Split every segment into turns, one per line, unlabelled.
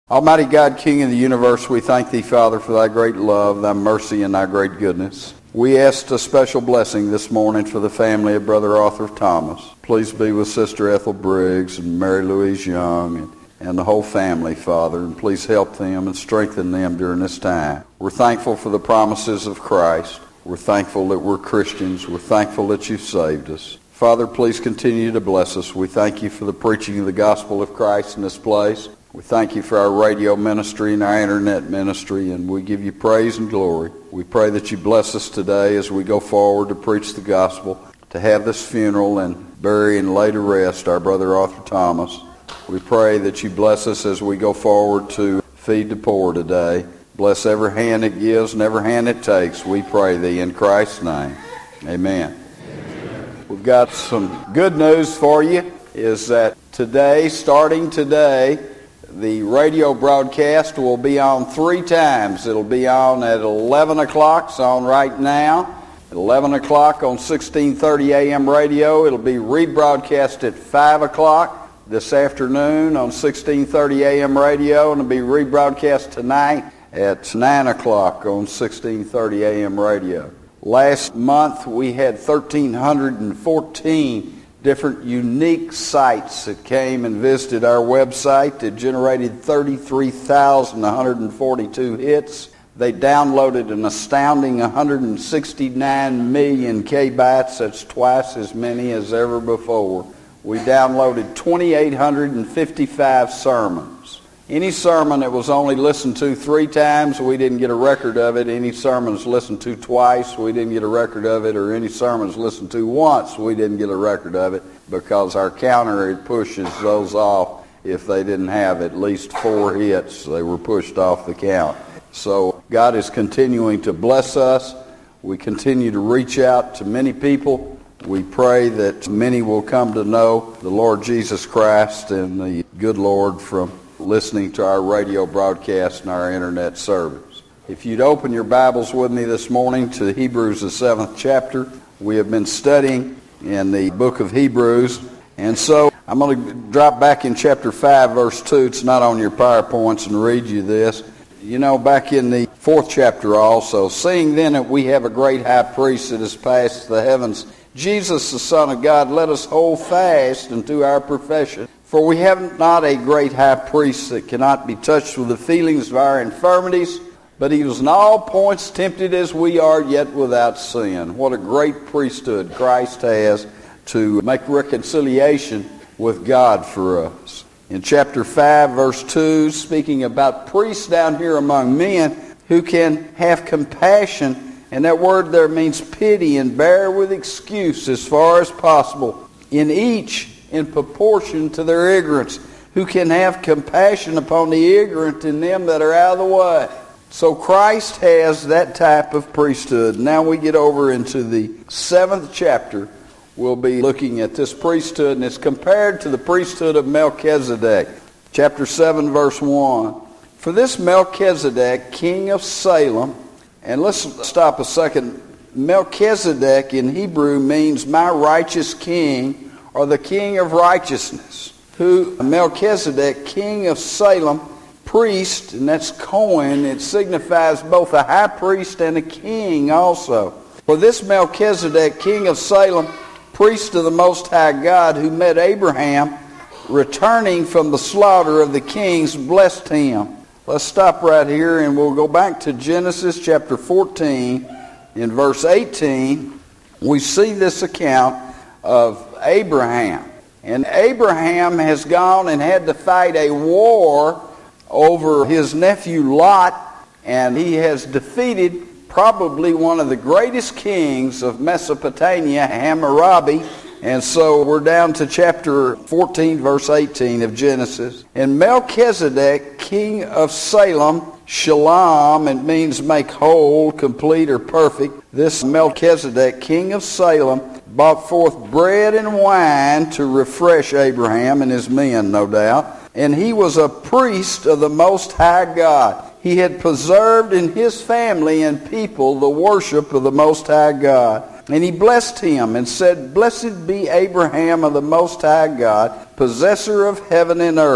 Almighty God, King of the universe, we thank thee, Father, for thy great love, thy mercy, and thy great goodness. We ask a special blessing this morning for the family of Brother Arthur Thomas. Please be with Sister Ethel Briggs and Mary Louise Young and the whole family, Father, and please help them and strengthen them during this time. We're thankful for the promises of Christ. We're thankful that we're Christians. We're thankful that you've saved us. Father, please continue to bless us. We thank you for the preaching of the gospel of Christ in this place. We thank you for our radio ministry and our internet ministry, and we give you praise and glory. We pray that you bless us today as we go forward to preach the gospel, to have this funeral and bury and lay to rest our brother Arthur Thomas. We pray that you bless us as we go forward to feed the poor today. Bless every hand that gives and every hand that takes. We pray thee in Christ's name. Amen. We've got some good news for you, is that today, starting today, the radio broadcast will be on 3 times. It'll be on at 11 o'clock. It's on right now. At 11 o'clock on 1630 AM radio. It'll be rebroadcast at 5 o'clock this afternoon on 1630 AM radio. And it'll be rebroadcast tonight at 9 o'clock on 1630 AM radio. Last month we had 1,314 different unique sites that came and visited our website. It generated 33,142 hits. They downloaded an astounding 169 million kbytes. That's twice as many as ever before. We downloaded 2,855 sermons. Any sermon that was only listened to 3 times, we didn't get a record of it. Any sermons listened to twice, we didn't get a record of it. Or any sermons listened to once, we didn't get a record of it, because our counter, it pushes those off. If they didn't have at least 4 hits, they were pushed off the count. So God is continuing to bless us. We continue to reach out to many people. We pray that many will come to know the Lord Jesus Christ and the good Lord from listening to our radio broadcast and our internet service. If you'd open your Bibles with me this morning to Hebrews, the 7th chapter. We have been studying in the book of Hebrews, and so I'm going to drop back in chapter 5, verse 2. It's not on your PowerPoints, and read you this. You know, back in the 4th chapter also, seeing then that we have a great high priest that has passed the heavens, Jesus the Son of God, let us hold fast unto our profession. For we have not a great high priest that cannot be touched with the feelings of our infirmities, but he was in all points tempted as we are, yet without sin. What a great priesthood Christ has to make reconciliation with God for us. In chapter 5, verse 2, speaking about priests down here among men who can have compassion, and that word there means pity, and bear with excuse as far as possible, in each in proportion to their ignorance, who can have compassion upon the ignorant and them that are out of the way. So Christ has that type of priesthood. Now we get over into the 7th chapter. We'll be looking at this priesthood, and it's compared to the priesthood of Melchizedek. Chapter 7, verse 1. For this Melchizedek, king of Salem, and let's stop a second. Melchizedek in Hebrew means my righteous king, or the king of righteousness. Who Melchizedek, king of Salem, priest, and that's Cohen. It signifies both a high priest and a king also. For this Melchizedek, king of Salem, priest of the Most High God, who met Abraham returning from the slaughter of the kings, blessed him. Let's stop right here, and we'll go back to Genesis chapter 14. In verse 18, we see this account of Abraham. And Abraham has gone and had to fight a war over his nephew Lot, and he has defeated probably one of the greatest kings of Mesopotamia, Hammurabi. And so we're down to chapter 14, verse 18 of Genesis. And Melchizedek, king of Salem, Shalom, it means make whole, complete, or perfect. This Melchizedek, king of Salem, brought forth bread and wine to refresh Abraham and his men, no doubt. And he was a priest of the Most High God. He had preserved in his family and people the worship of the Most High God. And he blessed him and said, Blessed be Abraham of the Most High God, possessor of heaven and earth.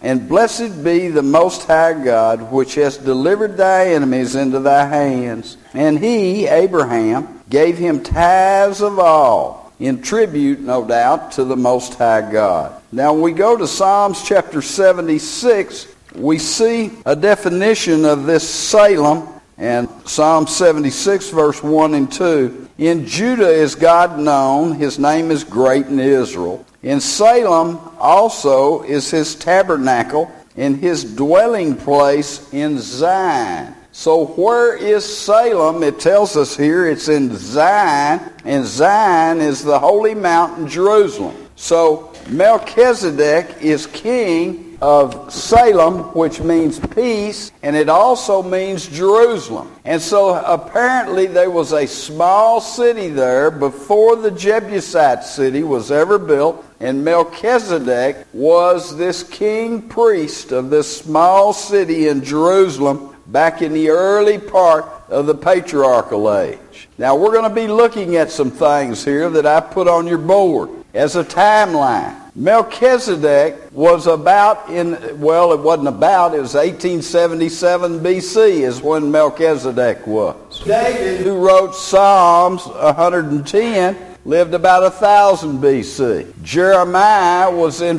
And blessed be the Most High God, which has delivered thy enemies into thy hands. And he, Abraham, gave him tithes of all, in tribute, no doubt, to the Most High God. Now, when we go to Psalms chapter 76, we see a definition of this Salem, and Psalm 76, verse 1 and 2. In Judah is God known, his name is great in Israel. In Salem also is his tabernacle, and his dwelling place in Zion. So where is Salem? It tells us here it's in Zion, and Zion is the holy mountain Jerusalem. So Melchizedek is king of Salem, which means peace, and it also means Jerusalem. And so apparently there was a small city there before the Jebusite city was ever built, and Melchizedek was this king priest of this small city in Jerusalem back in the early part of the patriarchal age. Now we're going to be looking at some things here that I put on your board as a timeline. Melchizedek was it wasn't about, it was 1877 BC is when Melchizedek was. David, who wrote Psalms 110, lived about 1000 BC. Jeremiah was in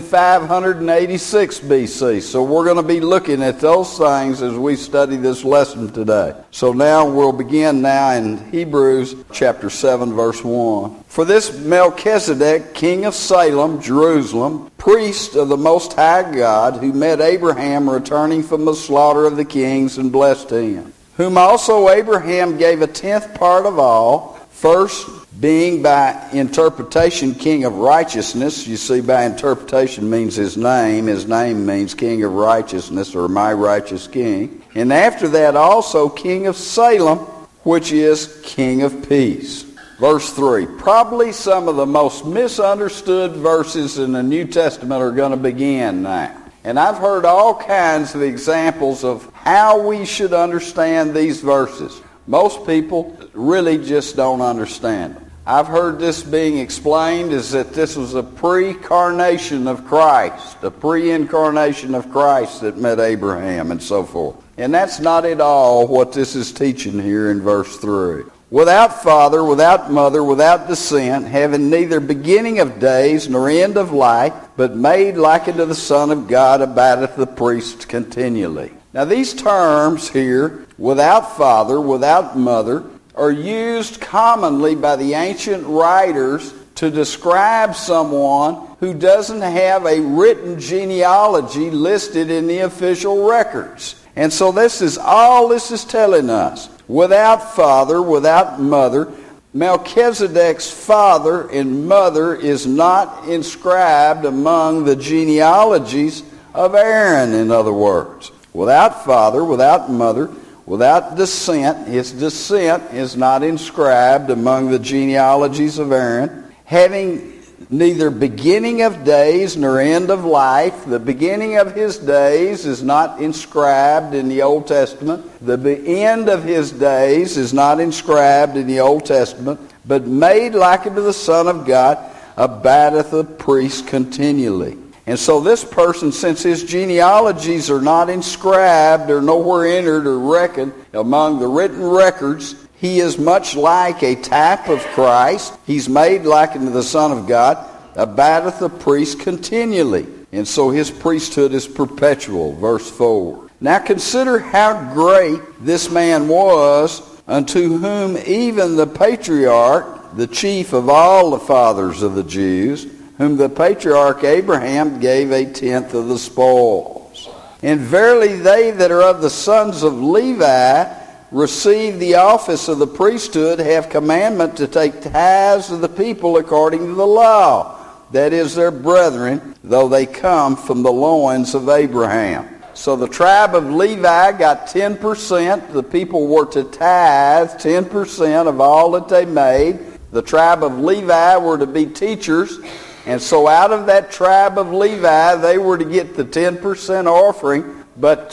586 BC. So we're going to be looking at those things as we study this lesson today. So now we'll begin now in Hebrews chapter 7 verse 1. For this Melchizedek, king of Salem, Jerusalem, priest of the Most High God, who met Abraham returning from the slaughter of the kings and blessed him, whom also Abraham gave a tenth part of all, first being by interpretation king of righteousness. You see, by interpretation means his name. His name means king of righteousness, or my righteous king. And after that also king of Salem, which is king of peace. Verse 3. Probably some of the most misunderstood verses in the New Testament are going to begin now. And I've heard all kinds of examples of how we should understand these verses. Most people really just don't understand them. I've heard this being explained as that this was a pre-carnation of Christ, a pre-incarnation of Christ that met Abraham and so forth. And that's not at all what this is teaching here in verse 3. Without father, without mother, without descent, having neither beginning of days nor end of life, but made like unto the Son of God, abideth the priest continually. Now these terms here, without father, without mother, are used commonly by the ancient writers to describe someone who doesn't have a written genealogy listed in the official records. And so this is telling us. Without father, without mother, Melchizedek's father and mother is not inscribed among the genealogies of Aaron, in other words. Without father, without mother, without descent, his descent is not inscribed among the genealogies of Aaron. Having neither beginning of days nor end of life, the beginning of his days is not inscribed in the Old Testament. The end of his days is not inscribed in the Old Testament, but made like unto the Son of God, abideth the priest continually. And so this person, since his genealogies are not inscribed or nowhere entered or reckoned among the written records, he is much like a type of Christ. He's made like unto the Son of God, abideth the priest continually. And so his priesthood is perpetual. Verse 4. Now consider how great this man was, unto whom even the patriarch, the chief of all the fathers of the Jews, whom the patriarch Abraham gave a tenth of the spoils. And verily they that are of the sons of Levi receive the office of the priesthood, have commandment to take tithes of the people according to the law, that is their brethren, though they come from the loins of Abraham. So the tribe of Levi got 10%. The people were to tithe 10% of all that they made. The tribe of Levi were to be teachers. And so out of that tribe of Levi, they were to get the 10% offering, but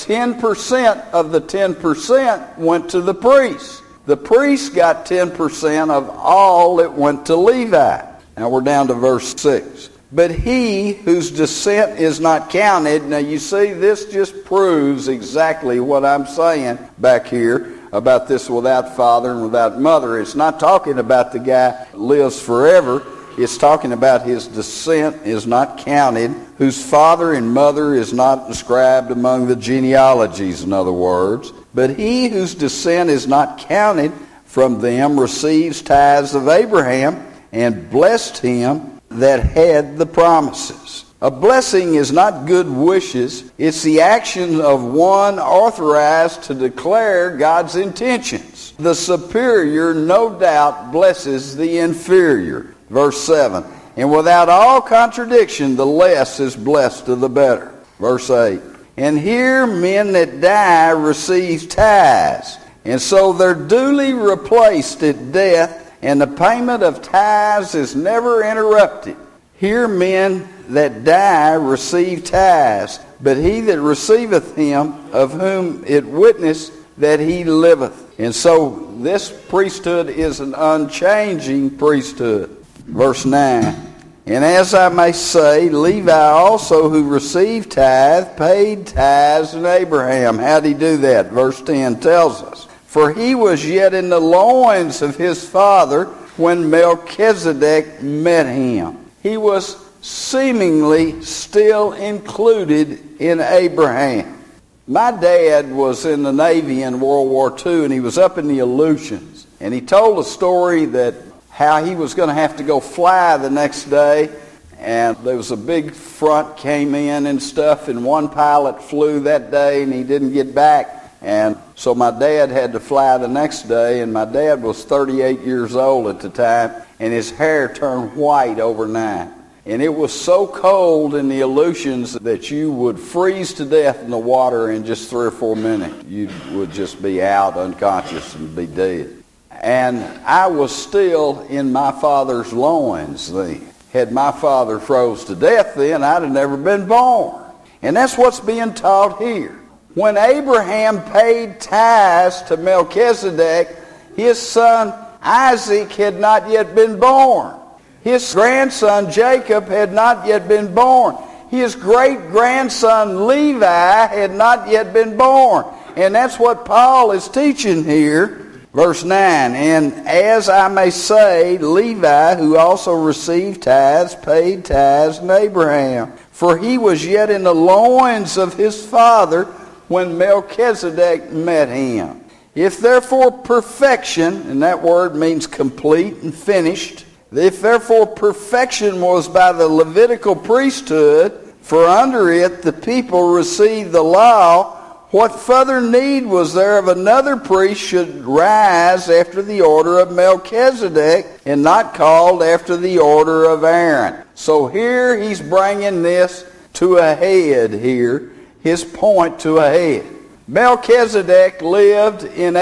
10% of the 10% went to the priest. The priest got 10% of all that went to Levi. Now we're down to verse 6. But he whose descent is not counted. Now you see, this just proves exactly what I'm saying back here about this without father and without mother. It's not talking about the guy who lives forever. It's talking about his descent is not counted, whose father and mother is not inscribed among the genealogies, in other words. But he whose descent is not counted from them receives tithes of Abraham, and blessed him that had the promises. A blessing is not good wishes. It's the action of one authorized to declare God's intentions. The superior, no doubt, blesses the inferior. Verse 7, and without all contradiction, the less is blessed of the better. Verse 8, and here men that die receive tithes, and so they're duly replaced at death, and the payment of tithes is never interrupted. Here men that die receive tithes, but he that receiveth him, of whom it witnessed that he liveth. And so this priesthood is an unchanging priesthood. Verse 9, and as I may say, Levi also, who received tithe, paid tithes in Abraham. How'd he do that? Verse 10 tells us. For he was yet in the loins of his father when Melchizedek met him. He was seemingly still included in Abraham. My dad was in the Navy in World War II, and he was up in the Aleutians. And he told a story that how he was going to have to go fly the next day, and there was a big front came in and stuff, and one pilot flew that day and he didn't get back, and so my dad had to fly the next day, and my dad was 38 years old at the time, and his hair turned white overnight. And it was so cold in the Aleutians that you would freeze to death in the water in just 3 or 4 minutes. You would just be out unconscious and be dead. And I was still in my father's loins then. Had my father froze to death then, I'd have never been born. And that's what's being taught here. When Abraham paid tithes to Melchizedek, his son Isaac had not yet been born. His grandson Jacob had not yet been born. His great-grandson Levi had not yet been born. And that's what Paul is teaching here. Verse 9, and as I may say, Levi, who also received tithes, paid tithes in Abraham. For he was yet in the loins of his father when Melchizedek met him. If therefore perfection, and that word means complete and finished, if therefore perfection was by the Levitical priesthood, for under it the people received the law, what further need was there of another priest should rise after the order of Melchizedek and not called after the order of Aaron? So here he's bringing this to a head here, his point to a head. Melchizedek lived in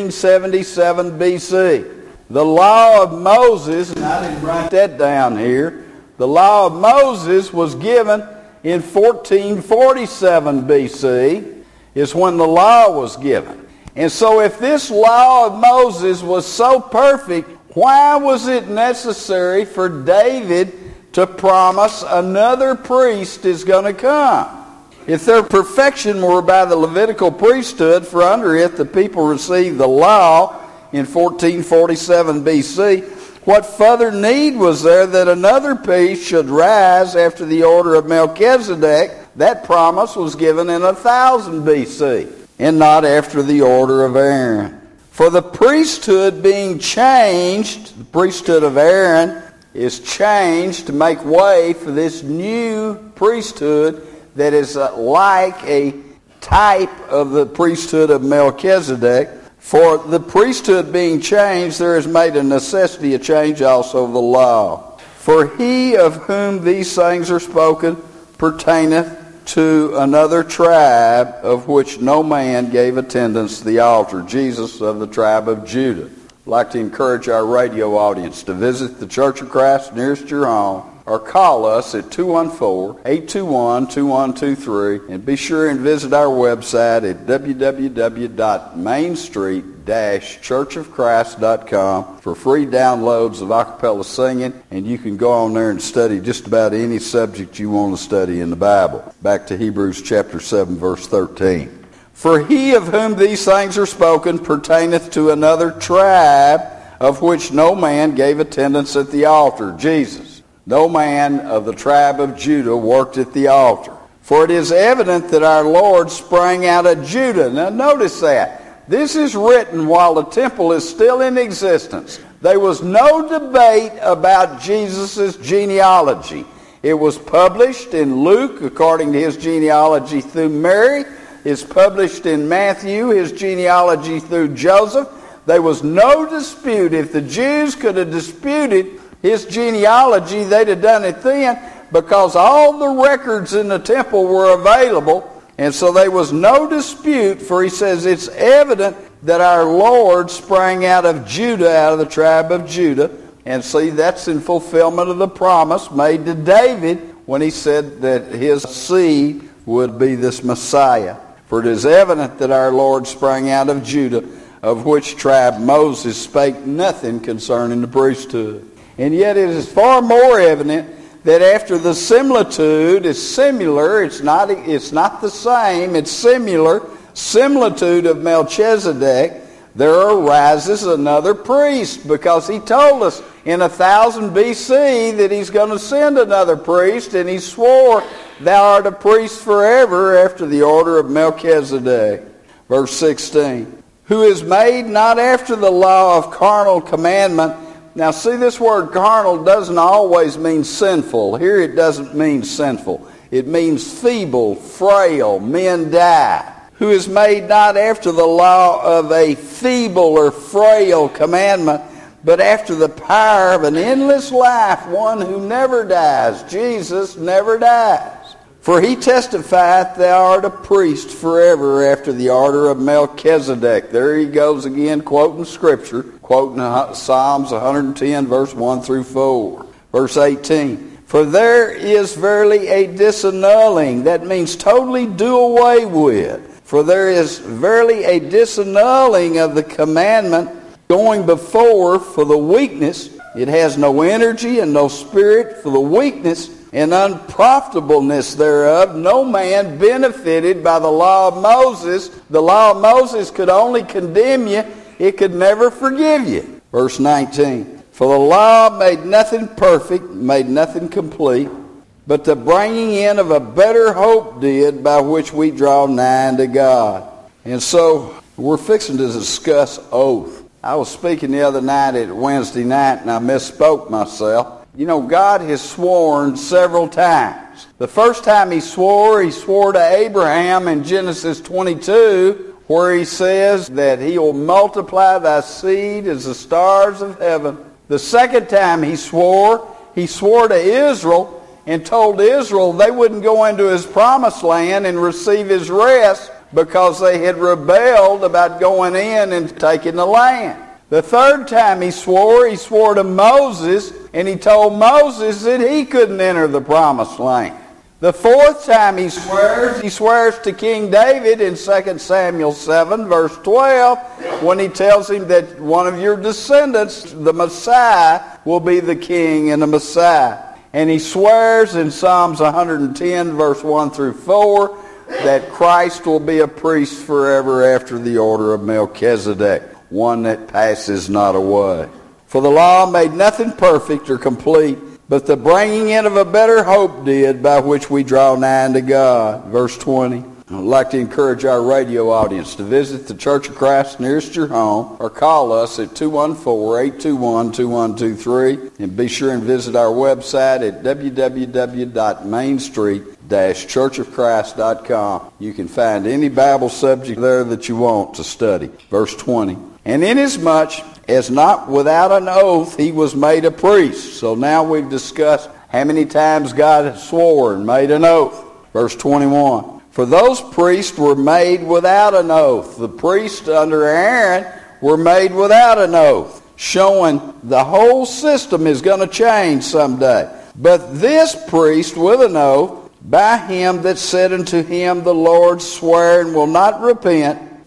1877 BC. The law of Moses, and I didn't write that down here, the law of Moses was given in 1447 BC. Is when the law was given. And so if this law of Moses was so perfect, why was it necessary for David to promise another priest is going to come? If their perfection were by the Levitical priesthood, for under it the people received the law in 1447 BC, what further need was there that another priest should rise after the order of Melchizedek? That promise was given in 1000 BC, and not after the order of Aaron. For the priesthood being changed, the priesthood of Aaron is changed to make way for this new priesthood that is like a type of the priesthood of Melchizedek. For the priesthood being changed, there is made a necessity a change also of the law. For he of whom these things are spoken pertaineth to another tribe, of which no man gave attendance to the altar, Jesus of the tribe of Judah. I'd like to encourage our radio audience to visit the Church of Christ nearest your home, or call us at 214-821-2123, and be sure and visit our website at www.mainstreet.com. www.churchofchrist.com for free downloads of acapella singing, and you can go on there and study just about any subject you want to study in the Bible. Back to Hebrews chapter 7, verse 13. For he of whom these things are spoken pertaineth to another tribe, of which no man gave attendance at the altar. Jesus. No man of the tribe of Judah worked at the altar. For it is evident that our Lord sprang out of Judah. Now notice that. This is written while the temple is still in existence. There was no debate about Jesus' genealogy. It was published in Luke, according to his genealogy through Mary. It's published in Matthew, his genealogy through Joseph. There was no dispute. If the Jews could have disputed his genealogy, they'd have done it then, because all the records in the temple were available, and so there was no dispute, for he says it's evident that our Lord sprang out of Judah, out of the tribe of Judah. And see, that's in fulfillment of the promise made to David when he said that his seed would be this Messiah. For it is evident that our Lord sprang out of Judah, of which tribe Moses spake nothing concerning the priesthood. And yet it is far more evident that after the similitude is similar, it's not the same, it's similar, similitude of Melchizedek, there arises another priest, because he told us in 1000 BC that he's going to send another priest, and he swore, thou art a priest forever after the order of Melchizedek. Verse 16, who is made not after the law of carnal commandment. Now see, this word carnal doesn't always mean sinful. Here it doesn't mean sinful. It means feeble, frail, men die. Who is made not after the law of a feeble or frail commandment, but after the power of an endless life, one who never dies. Jesus never dies. For he testifieth, thou art a priest forever after the order of Melchizedek. There he goes again, quoting Scripture, quoting Psalms 110, verse 1 through 4. Verse 18, for there is verily a disannulling. That means totally do away with. For there is verily a disannulling of the commandment going before for the weakness. It has no energy and no spirit, for the weakness and unprofitableness thereof. No man benefited by the law of Moses. The law of Moses could only condemn you. It could never forgive you. Verse 19, for the law made nothing perfect, made nothing complete, but the bringing in of a better hope did, by which we draw nigh unto God. And so we're fixing to discuss oath. I was speaking the other night at Wednesday night, and I misspoke myself. You know, God has sworn several times. The first time he swore to Abraham in Genesis 22, where he says that he will multiply thy seed as the stars of heaven. The second time he swore to Israel and told Israel they wouldn't go into his promised land and receive his rest because they had rebelled about going in and taking the land. The third time he swore to Moses, and he told Moses that he couldn't enter the promised land. The fourth time he swears to King David in 2 Samuel 7, verse 12, when he tells him that one of your descendants, the Messiah, will be the king and the Messiah. And he swears in Psalms 110, verse 1 through 4, that Christ will be a priest forever after the order of Melchizedek, one that passes not away. For the law made nothing perfect or complete, but the bringing in of a better hope did, by which we draw nigh unto God. Verse 20. I'd like to encourage our radio audience to visit the Church of Christ nearest your home, or call us at 214-821-2123, and be sure and visit our website at www.mainstreet-churchofchrist.com. You can find any Bible subject there that you want to study. Verse 20. And inasmuch as not without an oath he was made a priest. So now we've discussed how many times God had swore and made an oath. Verse 21. For those priests were made without an oath. The priests under Aaron were made without an oath, showing the whole system is going to change someday. But this priest with an oath, by him that said unto him, the Lord swear and will not repent,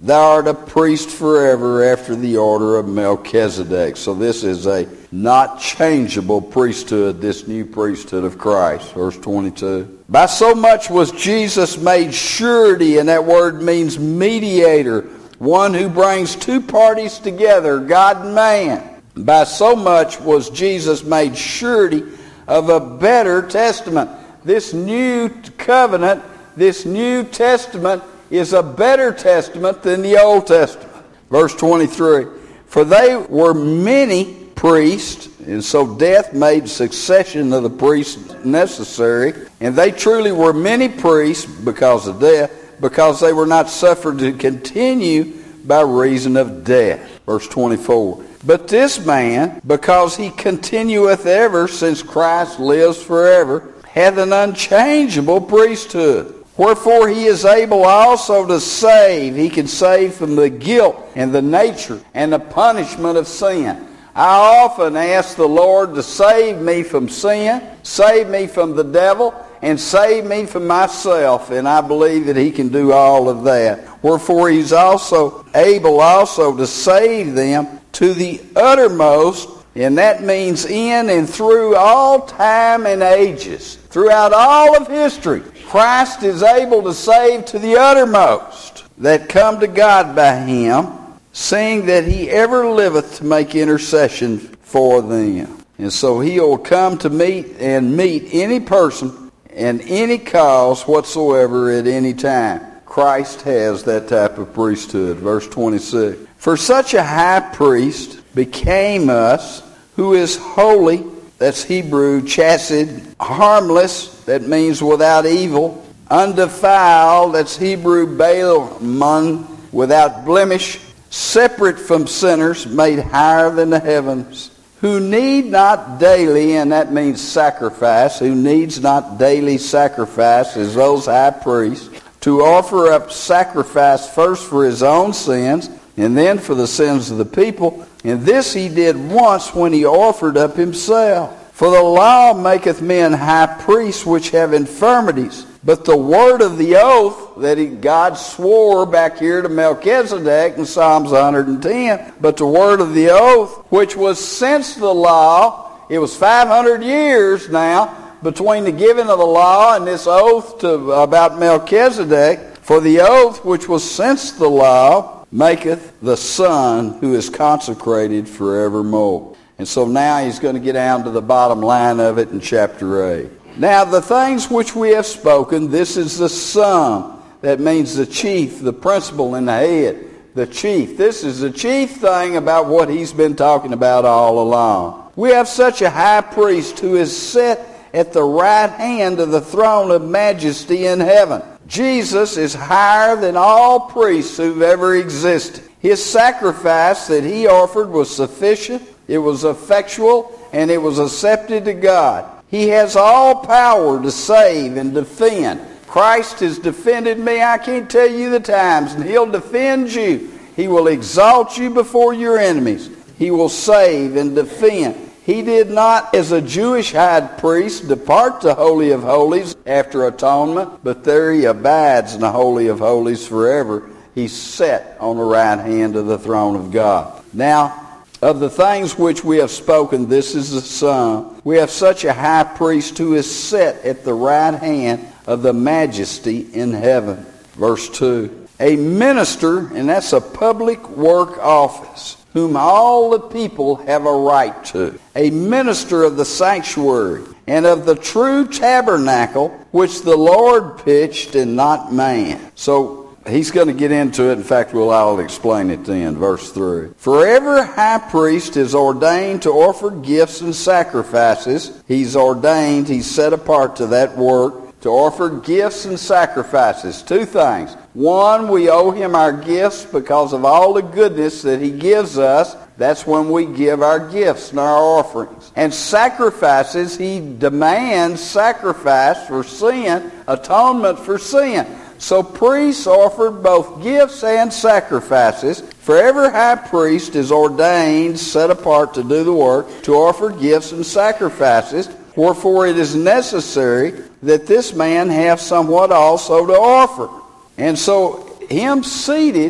thou art a priest forever after the order of Melchizedek. So this is a not changeable priesthood, this new priesthood of Christ. Verse 22. By so much was Jesus made surety, and that word means mediator, one who brings two parties together, God and man. By so much was Jesus made surety of a better testament. This new covenant, this New Testament is a better testament than the Old Testament. Verse 23. For they were many priests, and so death made succession of the priests necessary. And they truly were many priests because of death, because they were not suffered to continue by reason of death. Verse 24. But this man, because he continueth ever, since Christ lives forever, hath an unchangeable priesthood. Wherefore he is able also to save. He can save from the guilt and the nature and the punishment of sin. I often ask the Lord to save me from sin, save me from the devil, and save me from myself. And I believe that he can do all of that. Wherefore he's also able also to save them to the uttermost, and that means in and through all time and ages. Throughout all of history, Christ is able to save to the uttermost that come to God by him, seeing that he ever liveth to make intercession for them. And so he will come to meet any person and any cause whatsoever at any time. Christ has that type of priesthood. Verse 26. For such a high priest became us, who is holy, that's Hebrew, chassid, harmless, that means without evil, undefiled, that's Hebrew, Balaam, without blemish, separate from sinners, made higher than the heavens, who need not daily, and that means sacrifice, who needs not daily sacrifice as those high priests, to offer up sacrifice first for his own sins, and then for the sins of the people. And this he did once when he offered up himself. For the law maketh men high priests which have infirmities. But the word of the oath that God swore back here to Melchizedek in Psalms 110, but the word of the oath which was since the law, it was 500 years now between the giving of the law and this oath about Melchizedek. For the oath which was since the law maketh the Son who is consecrated forevermore. And so now he's going to get down to the bottom line of it in chapter 8. Now the things which we have spoken, this is the sum. That means the chief, the principal and the head. The chief. This is the chief thing about what he's been talking about all along. We have such a high priest who is set at the right hand of the throne of majesty in heaven. Jesus is higher than all priests who've ever existed. His sacrifice that he offered was sufficient, it was effectual, and it was accepted to God. He has all power to save and defend. Christ has defended me, I can't tell you the times, and he'll defend you. He will exalt you before your enemies. He will save and defend. He did not, as a Jewish high priest, depart the Holy of Holies after atonement, but there he abides in the Holy of Holies forever. He's set on the right hand of the throne of God. Now, of the things which we have spoken, this is the sum. We have such a high priest who is set at the right hand of the majesty in heaven. Verse 2. A minister, and that's a public work office, whom all the people have a right to. A minister of the sanctuary and of the true tabernacle, which the Lord pitched and not man. So he's going to get into it. In fact, I'll explain it then. Verse 3. For every high priest is ordained to offer gifts and sacrifices. He's ordained, he's set apart to that work, to offer gifts and sacrifices. Two things. One, we owe him our gifts because of all the goodness that he gives us. That's when we give our gifts and our offerings. And sacrifices, he demands sacrifice for sin, atonement for sin. So priests offered both gifts and sacrifices. For every high priest is ordained, set apart to do the work, to offer gifts and sacrifices. Wherefore it is necessary that this man have somewhat also to offer. And so him seated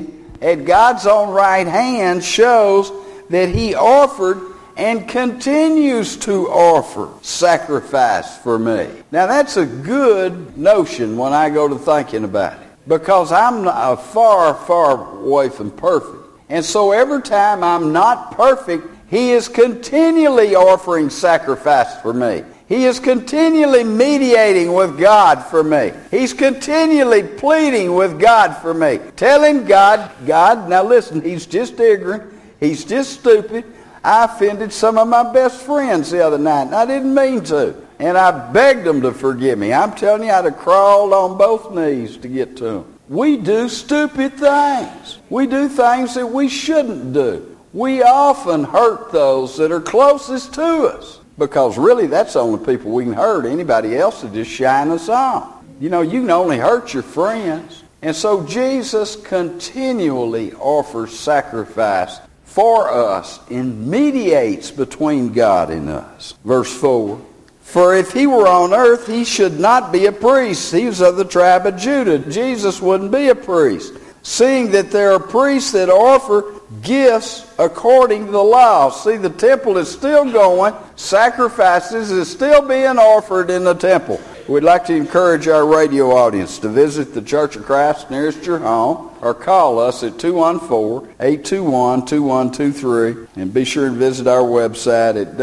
at God's own right hand shows that he offered and continues to offer sacrifice for me. Now that's a good notion when I go to thinking about it, because I'm far, far away from perfect. And so every time I'm not perfect, he is continually offering sacrifice for me. He is continually mediating with God for me. He's continually pleading with God for me. Telling God, now listen, he's just ignorant. He's just stupid. I offended some of my best friends the other night, and I didn't mean to. And I begged them to forgive me. I'm telling you, I'd have crawled on both knees to get to them. We do stupid things. We do things that we shouldn't do. We often hurt those that are closest to us, because really that's the only people we can hurt. Anybody else will just shine us on. You know, you can only hurt your friends. And so Jesus continually offers sacrifice for us and mediates between God and us. Verse 4, for if he were on earth, he should not be a priest. He was of the tribe of Judah. Jesus wouldn't be a priest, seeing that there are priests that offer gifts according to the law. See, the temple is still going. Sacrifices is still being offered in the temple. We'd like to encourage our radio audience to visit the Church of Christ nearest your home, or call us at 214-821-2123, and be sure to visit our website at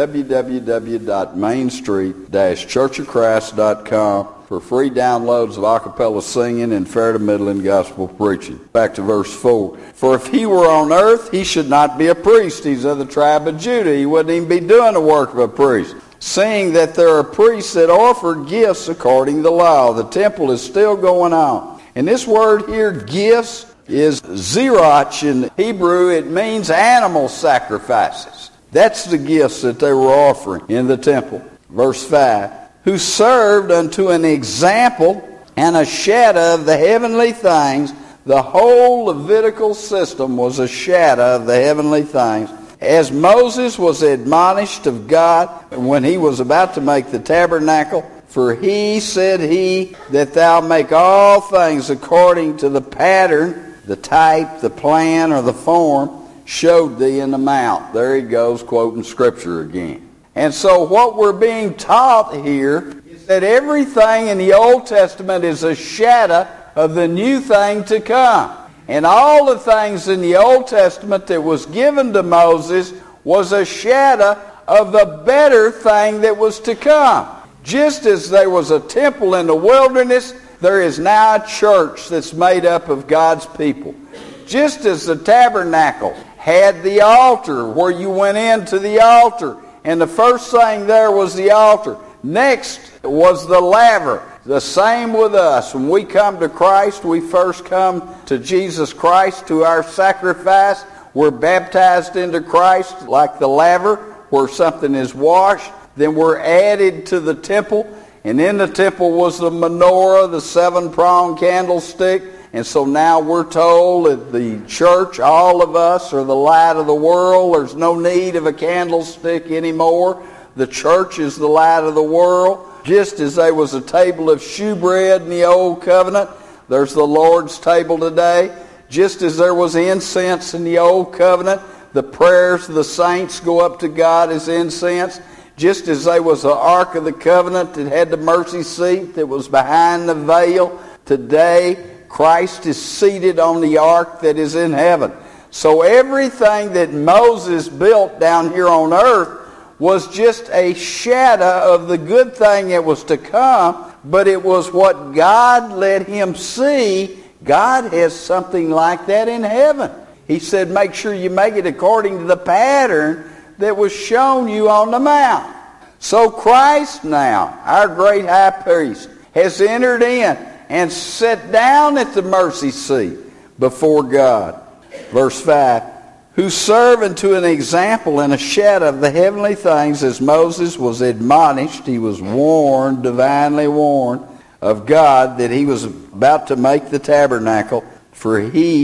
www.mainstreet-churchofchrist.com for free downloads of a cappella singing and fair to middling gospel preaching. Back to verse 4. For if he were on earth, he should not be a priest. He's of the tribe of Judah. He wouldn't even be doing the work of a priest. Seeing that there are priests that offer gifts according to the law. The temple is still going on. And this word here, gifts, is zerach in Hebrew. It means animal sacrifices. That's the gifts that they were offering in the temple. Verse 5. Who served unto an example and a shadow of the heavenly things. The whole Levitical system was a shadow of the heavenly things. As Moses was admonished of God when he was about to make the tabernacle, for he said that thou make all things according to the pattern, the type, the plan, or the form, showed thee in the mount. There he goes, quoting Scripture again. And so what we're being taught here is that everything in the Old Testament is a shadow of the new thing to come. And all the things in the Old Testament that was given to Moses was a shadow of the better thing that was to come. Just as there was a temple in the wilderness, there is now a church that's made up of God's people. Just as the tabernacle had the altar where you went into the altar, and the first thing there was the altar. Next was the laver. The same with us. When we come to Christ, we first come to Jesus Christ, to our sacrifice. We're baptized into Christ like the laver, where something is washed. Then we're added to the temple. And in the temple was the menorah, the seven-pronged candlestick. And so now we're told that the church, all of us, are the light of the world. There's no need of a candlestick anymore. The church is the light of the world. Just as there was a table of shewbread in the Old Covenant, there's the Lord's table today. Just as there was incense in the Old Covenant, the prayers of the saints go up to God as incense. Just as there was the Ark of the Covenant that had the mercy seat that was behind the veil, today Christ is seated on the ark that is in heaven. So everything that Moses built down here on earth was just a shadow of the good thing that was to come, but it was what God let him see. God has something like that in heaven. He said, make sure you make it according to the pattern that was shown you on the mount. So Christ now, our great high priest, has entered in and sat down at the mercy seat before God. Verse 5. Who serve unto an example and a shadow of the heavenly things, as Moses was admonished, he was warned, divinely warned of God, that he was about to make the tabernacle. For he,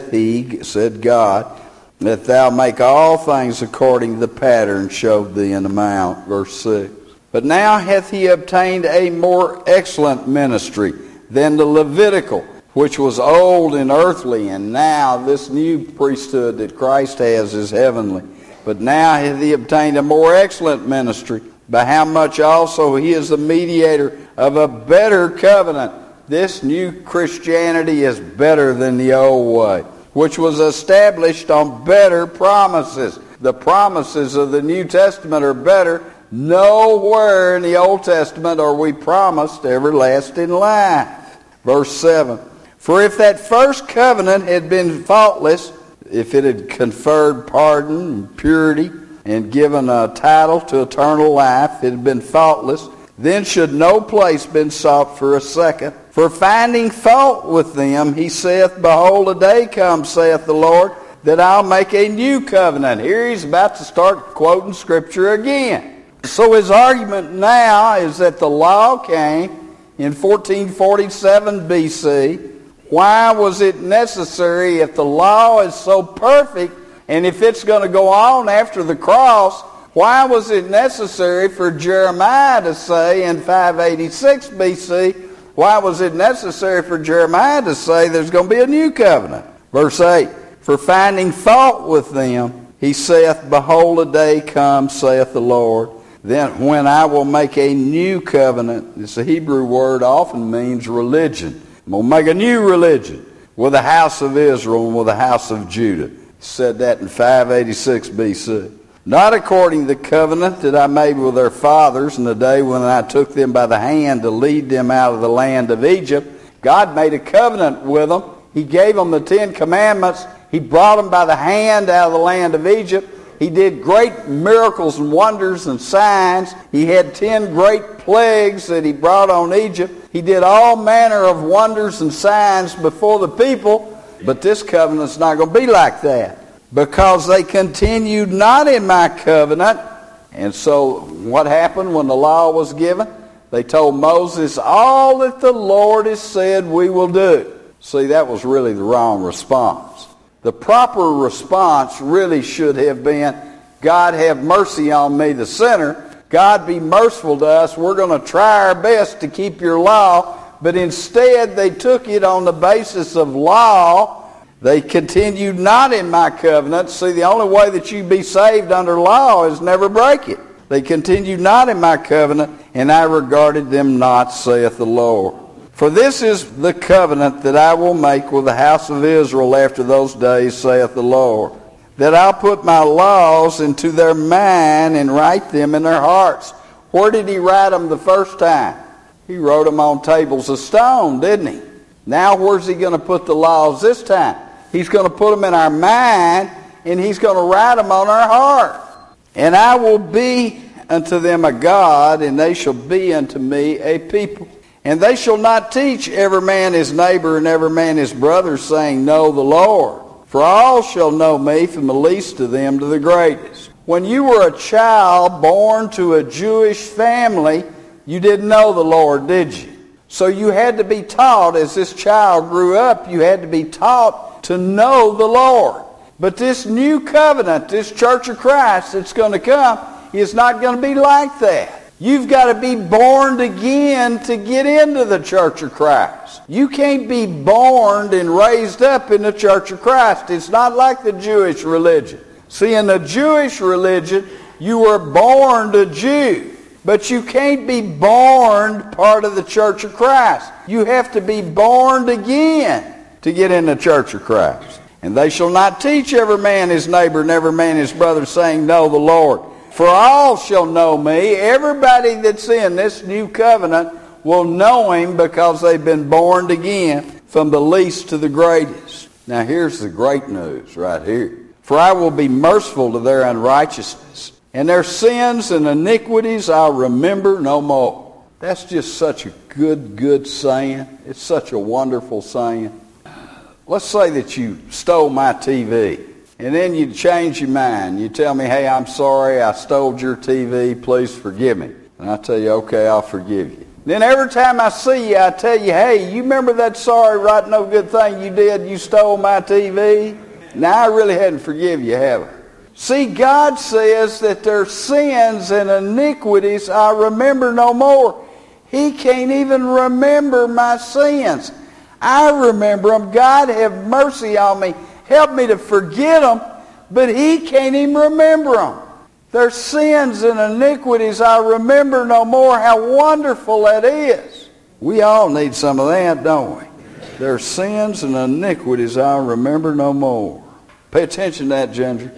said God, that thou make all things according to the pattern showed thee in the mount. Verse 6. But now hath he obtained a more excellent ministry than the Levitical, which was old and earthly, and now this new priesthood that Christ has is heavenly. But now hath he obtained a more excellent ministry, by how much also he is the mediator of a better covenant. This new Christianity is better than the old way, which was established on better promises. The promises of the New Testament are better. Nowhere in the Old Testament are we promised everlasting life. Verse 7. For if that first covenant had been faultless, if it had conferred pardon and purity and given a title to eternal life, it had been faultless, then should no place been sought for a second. For finding fault with them, he saith, Behold, a day comes, saith the Lord, that I'll make a new covenant. Here he's about to start quoting Scripture again. So his argument now is that the law came in 1447 BC. Why was it necessary, if the law is so perfect, and if it's going to go on after the cross, why was it necessary for Jeremiah to say in 586 BC, why was it necessary for Jeremiah to say there's going to be a new covenant? Verse 8, For finding fault with them, he saith, Behold, a day comes, saith the Lord, then when I will make a new covenant. This Hebrew word often means religion. I'm going to make a new religion with the house of Israel and with the house of Judah. He said that in 586 BC. Not according to the covenant that I made with their fathers in the day when I took them by the hand to lead them out of the land of Egypt. God made a covenant with them. He gave them the 10 Commandments. He brought them by the hand out of the land of Egypt. He did great miracles and wonders and signs. He had 10 great plagues that he brought on Egypt. He did all manner of wonders and signs before the people. But this covenant's not going to be like that, because they continued not in my covenant. And so what happened when the law was given? They told Moses, all that the Lord has said we will do. See, that was really the wrong response. The proper response really should have been, God have mercy on me, the sinner. God be merciful to us. We're going to try our best to keep your law. But instead they took it on the basis of law. They continued not in my covenant. See, the only way that you be saved under law is never break it. They continued not in my covenant, and I regarded them not, saith the Lord. For this is the covenant that I will make with the house of Israel after those days, saith the Lord, that I'll put my laws into their mind and write them in their hearts. Where did he write them the first time? He wrote them on tables of stone, didn't he? Now where's he going to put the laws this time? He's going to put them in our mind, and he's going to write them on our heart. And I will be unto them a God, and they shall be unto me a people. And they shall not teach every man his neighbor and every man his brother, saying, Know the Lord. For all shall know me, from the least of them to the greatest. When you were a child born to a Jewish family, you didn't know the Lord, did you? So you had to be taught, as this child grew up, you had to be taught to know the Lord. But this new covenant, this Church of Christ that's going to come, is not going to be like that. You've got to be born again to get into the Church of Christ. You can't be born and raised up in the Church of Christ. It's not like the Jewish religion. See, in the Jewish religion, you were born a Jew. But you can't be born part of the Church of Christ. You have to be born again to get in the Church of Christ. And they shall not teach every man his neighbor and every man his brother, saying, Know the Lord. For all shall know me. Everybody that's in this new covenant will know him, because they've been born again, from the least to the greatest. Now here's the great news right here. For I will be merciful to their unrighteousness, and their sins and iniquities I'll remember no more. That's just such a good saying. It's such a wonderful saying. Let's say that you stole my TV. And then you change your mind. You tell me, hey, I'm sorry, I stole your TV, please forgive me. And I tell you, okay, I'll forgive you. Then every time I see you, I tell you, hey, you remember that sorry, right, no good thing you did? You stole my TV? Now, I really hadn't forgiven you, have I? See, God says that their sins and iniquities I remember no more. He can't even remember my sins. I remember them. God have mercy on me. Help me to forget them. But he can't even remember them. Their sins and iniquities I remember no more. How wonderful that is. We all need some of that, don't we? Their sins and iniquities I remember no more. Pay attention to that, Ginger.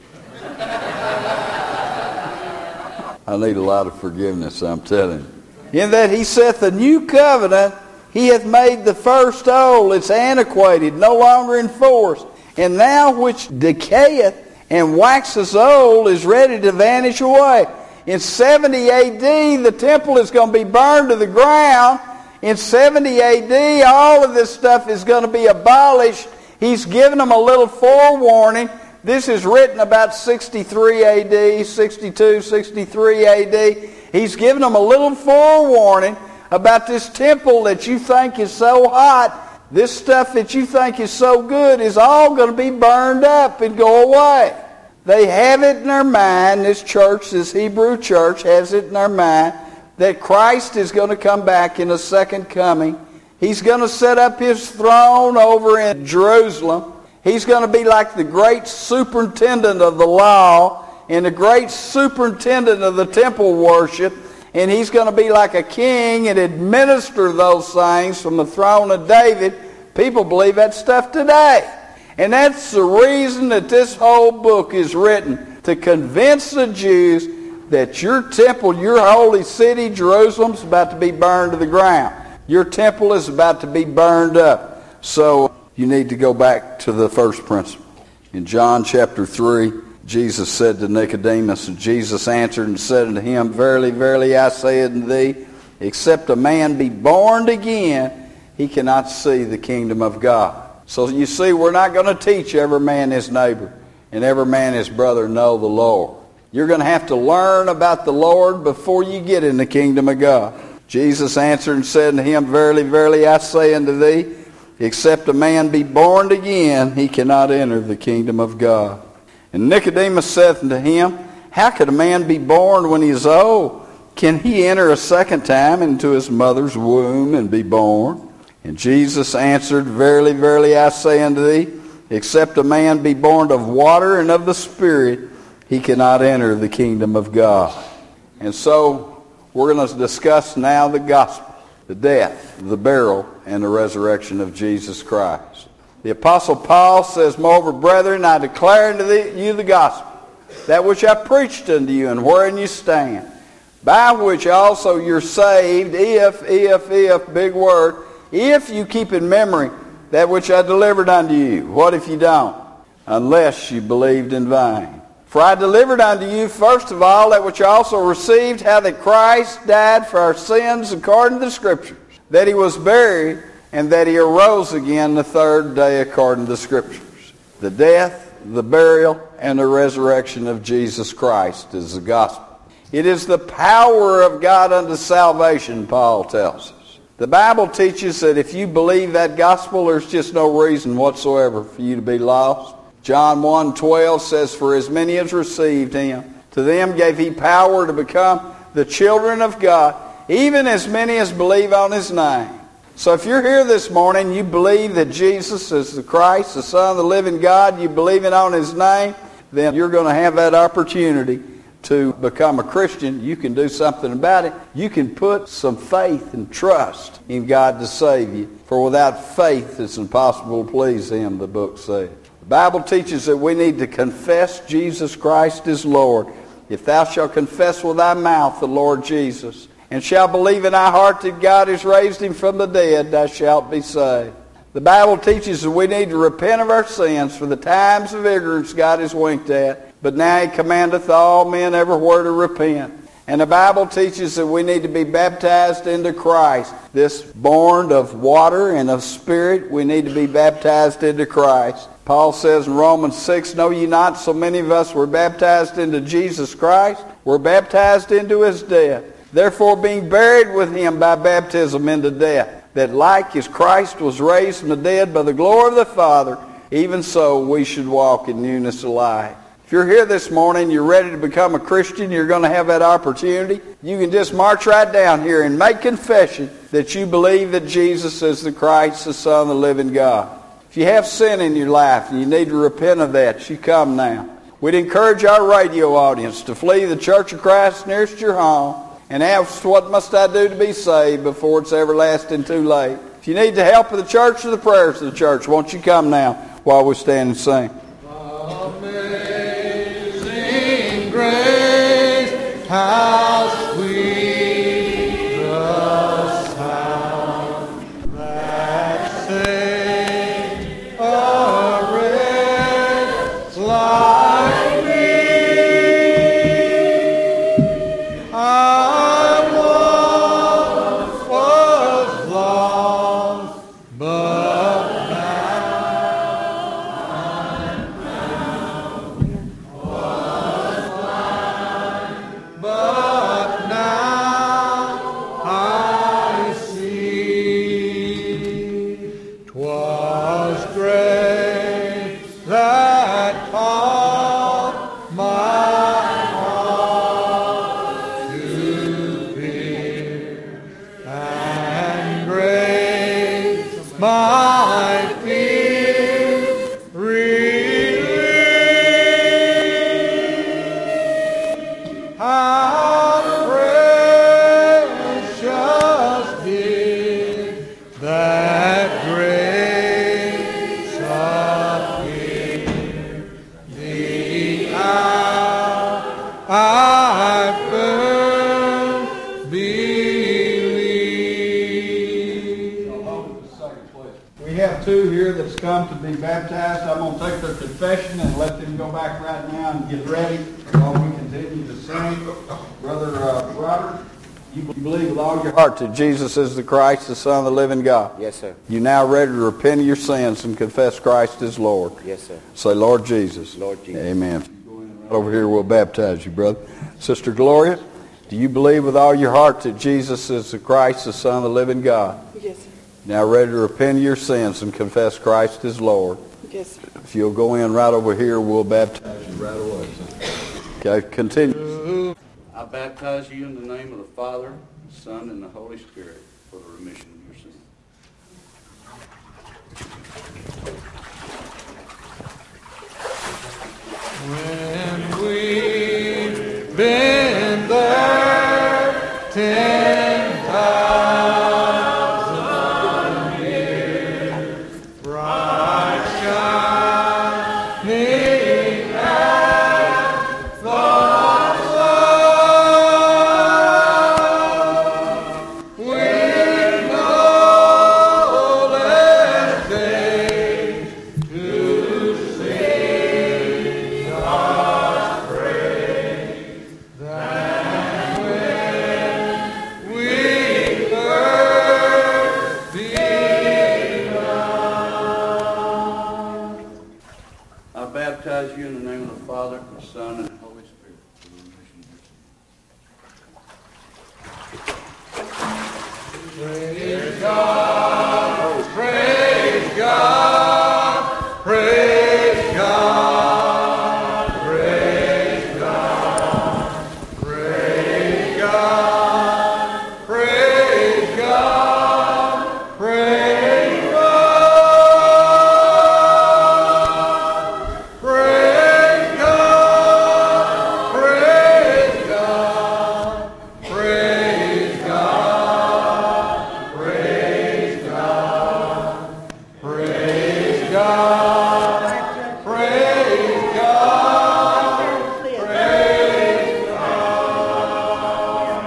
I need a lot of forgiveness, I'm telling you. In that he saith a new covenant, he hath made the first old. It's antiquated, no longer in force. And now which decayeth and waxes old is ready to vanish away. In 70 A.D., the temple is going to be burned to the ground. In 70 A.D., all of this stuff is going to be abolished. He's given them a little forewarning. This is written about 63 A.D., 62, 63 A.D. He's given them a little forewarning about this temple that you think is so hot. This stuff that you think is so good is all going to be burned up and go away. They have it in their mind, this church, this Hebrew church has it in their mind, that Christ is going to come back in a second coming. He's going to set up his throne over in Jerusalem. He's going to be like the great superintendent of the law and the great superintendent of the temple worship. And he's going to be like a king and administer those things from the throne of David. People believe that stuff today. And that's the reason that this whole book is written, to convince the Jews that your temple, your holy city, Jerusalem, is about to be burned to the ground. Your temple is about to be burned up. So you need to go back to the first principle. In John chapter 3, Jesus said to Nicodemus, and Jesus answered and said unto him, Verily, verily, I say unto thee, except a man be born again, he cannot see the kingdom of God. So you see, we're not going to teach every man his neighbor and every man his brother know the Lord. You're going to have to learn about the Lord before you get in the kingdom of God. Jesus answered and said unto him, Verily, verily, I say unto thee, except a man be born again, he cannot enter the kingdom of God. And Nicodemus saith unto him, How could a man be born when he is old? Can he enter a second time into his mother's womb and be born? And Jesus answered, Verily, verily, I say unto thee, except a man be born of water and of the Spirit, he cannot enter the kingdom of God. And so we're going to discuss now the gospel, the death, the burial, and the resurrection of Jesus Christ. The Apostle Paul says, Moreover, brethren, I declare unto you the gospel, that which I preached unto you, and wherein you stand, by which also you're saved, if, big word, if you keep in memory that which I delivered unto you. What if you don't? Unless you believed in vain. For I delivered unto you, first of all, that which I also received, how that Christ died for our sins according to the Scriptures, that he was buried, and that he arose again the third day according to the Scriptures. The death, the burial, and the resurrection of Jesus Christ is the gospel. It is the power of God unto salvation, Paul tells us. The Bible teaches that if you believe that gospel, there's just no reason whatsoever for you to be lost. John 1:12 says, For as many as received him, to them gave he power to become the children of God, even as many as believe on his name. So if you're here this morning, you believe that Jesus is the Christ, the Son of the living God, you believe it on his name, then you're going to have that opportunity to become a Christian. You can do something about it. You can put some faith and trust in God to save you. For without faith, it's impossible to please him, the book says. The Bible teaches that we need to confess Jesus Christ as Lord. If thou shalt confess with thy mouth the Lord Jesus, and shalt believe in thy heart that God has raised him from the dead, thou shalt be saved. The Bible teaches that we need to repent of our sins, for the times of ignorance God has winked at. But now he commandeth all men everywhere to repent. And the Bible teaches that we need to be baptized into Christ. This born of water and of Spirit, we need to be baptized into Christ. Paul says in Romans 6, Know ye not so many of us were baptized into Jesus Christ? Were baptized into his death. Therefore being buried with him by baptism into death, that like as Christ was raised from the dead by the glory of the Father, even so we should walk in newness of life. If you're here this morning, you're ready to become a Christian, you're going to have that opportunity. You can just march right down here and make confession that you believe that Jesus is the Christ, the Son of the living God. If you have sin in your life and you need to repent of that, you come now. We'd encourage our radio audience to flee the Church of Christ nearest your home and ask, what must I do to be saved, before it's everlasting too late. If you need the help of the church or the prayers of the church, won't you come now while we stand and sing?
Amazing grace, how sweet the sound that saved a wretch like me. I once was lost, but now I see 'twas grace that taught my heart to fear, and grace my fear relieved. How precious did that grace appear, the hour I first believed. We have two here that's come to be baptized. I'm going to take their confession and let them go back right now and get ready while we continue to sing. Brother Robert, you believe with all your heart that Jesus is the Christ, the Son of the living God?
Yes, sir.
You now ready to repent of your sins and confess Christ as Lord?
Yes, sir.
Say, Lord Jesus.
Lord Jesus.
Amen. Right over here, we'll baptize you, brother. Sister Gloria, do you believe with all your heart that Jesus is the Christ, the Son of the living God?
Yes, sir.
Now ready to repent of your sins and confess Christ as Lord?
Yes, sir.
If you'll go in right over here, we'll baptize you right away. Okay, continue.
I baptize you in the name of the Father, the Son, and the Holy Spirit for the remission of your sins.
When we've been there 10,000 years, bright shining as the sun, with no less days to sing God's praise than when we first begun.
I baptize you in the name of the Father, the Son, and